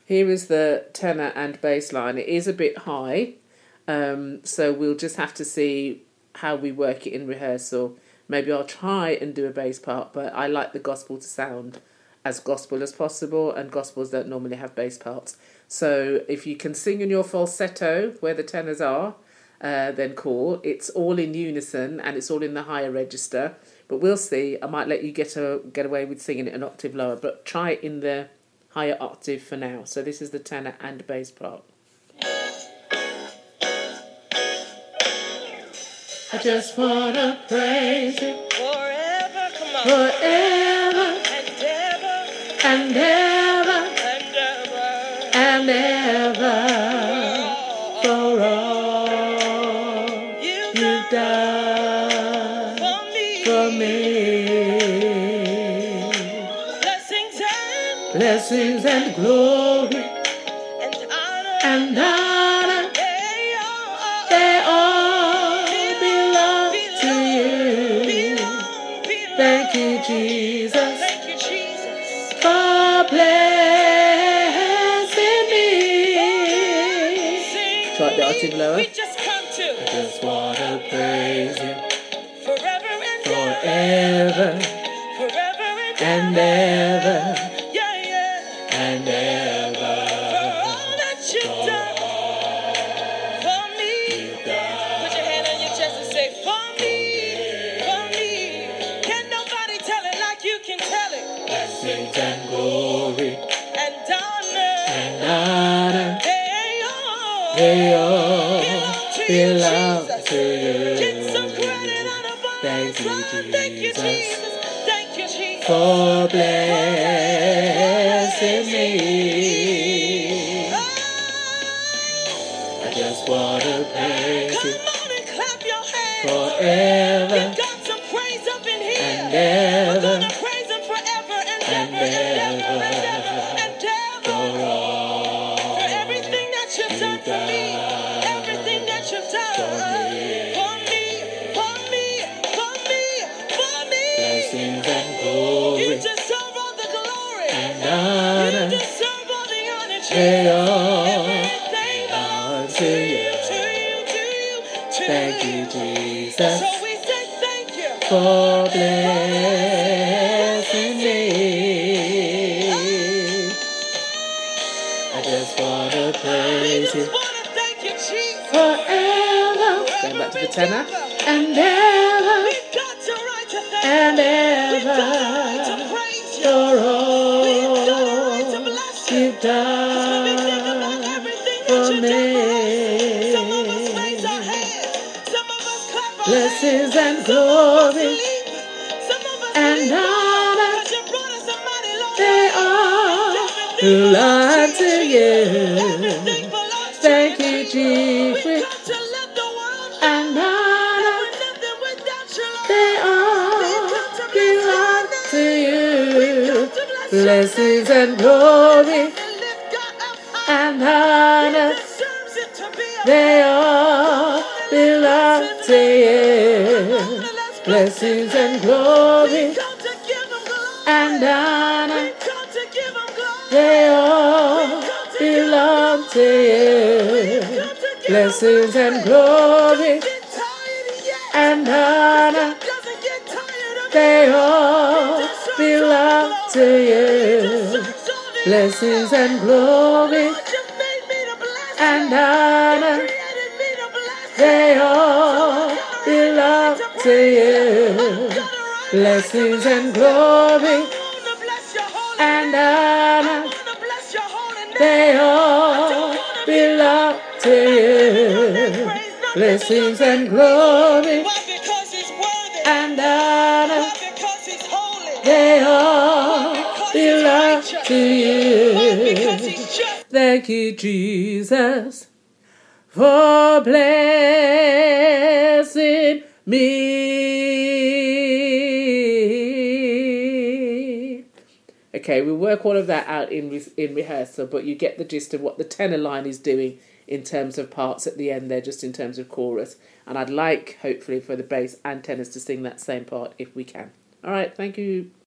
Here is the tenor and bass line. It is a bit high, so we'll just have to see how we work it in rehearsal. Maybe I'll try and do a bass part, but I like the gospel to sound as gospel as possible, and gospels don't normally have bass parts. So if you can sing in your falsetto where the tenors are, then cool. It's all in unison and it's all in the higher register. But we'll see. I might let you get away with singing it an octave lower, but try it in the higher octave for now. So this is the tenor and bass part. I just wanna praise you forever, come on. Forever and ever and ever for all you've done for me. Blessings and glory and honor, they all belong to you. Thank you, Jesus, for blessing me. Try the octave lower. I just want to praise you forever and ever and ever. For all For me. Put your hand on your chest and say, for me. Can nobody tell it like you can tell it? blessings and glory And honor, they all belong to you. Get some credit on a Thank you, Thank you, Jesus, Jesus. Thank you, Jesus. for blessing me. I just want to praise Come you on and clap your hands. forever We got some praise up in here. and We're ever gonna praise him forever and ever and ever and ever and for ever. all For everything that you've done for me. Everything that you've done. For me, for me, for me, for me. blessings and You glory deserve all the glory. and You honor, deserve all the honor. they all Everything belong belongs to you. to you. Thank you, Jesus, So we say thank you. for blessing me. I just want to praise you Just wanna thank you, Jesus. forever. Going back to the tenor. And ever We've got the right to thank and you. We've got the right to ever praise you. for We've got the right to all bless you. you've When we think about done everything that for you've done for us, some of us me. raise our hands, some of us clap our Blessings hands, and some of us glory leap, some of us and leap honor, because you brought us a mighty long they way. all Everything belong to you. Everything belongs to Thank you. you, We've Jesus, got to let the world know and that honor, we're nothing without you, they Lord. We've all got to bless belong your to name. We've you. got to bless your Blessings name. and glory And lift God up high. and He honor, deserves it to be a they all belong to you. Blessings and glory We've got to give him glory. and honor, We've got to give him glory. they all belong to you. Blessings and glory Get tired yet. and honor, Doesn't get tired of they all belong to you. Blessings and glory Lord, you made me to bless and you. honor, Created me to bless you. they all belong to you. Blessings and glory I want to bless your holy and name. I honor, want to bless your holy name. they all belong to you. Blessings and glory Why? Because he's worthy. and honor, Why? Because he's holy. they all belong to you. Why? Because he's just. Thank you, Jesus, for blessing me. Okay, we'll work all of that out in rehearsal, but you get the gist of what the tenor line is doing in terms of parts at the end there, just in terms of chorus. And I'd like, hopefully, for the bass and tenors to sing that same part if we can. All right, thank you.